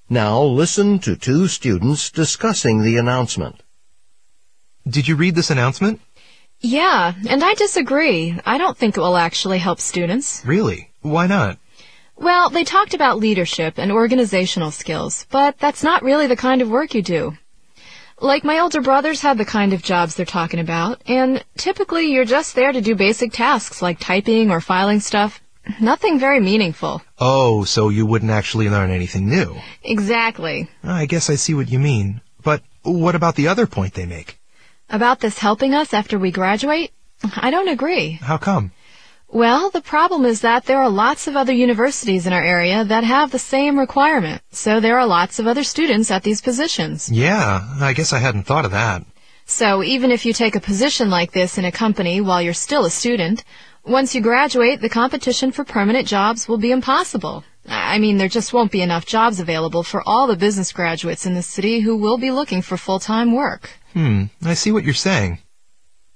Now listen to two students discussing the announcement. Did you read this announcement? Yeah, and I disagree. I don't think it will actually help students. Really? Why not? Well, they talked about leadership and organizational skills, but that's not really the kind of work you do. Like my older brothers have the kind of jobs they're talking about, and typically you're just there to do basic tasks like typing or filing stuff. Nothing very meaningful. Oh, so you wouldn't actually learn anything new. Exactly. I guess I see what you mean. But what about the other point they make? About this helping us after we graduate? I don't agree. How come? Well, the problem is that there are lots of other universities in our area that have the same requirement, so there are lots of other students at these positions. Yeah, I guess I hadn't thought of that. So even if you take a position like this in a company while you're still a student, once you graduate, the competition for permanent jobs will be impossible. I mean, there just won't be enough jobs available for all the business graduates in the city who will be looking for full-time work. I see what you're saying.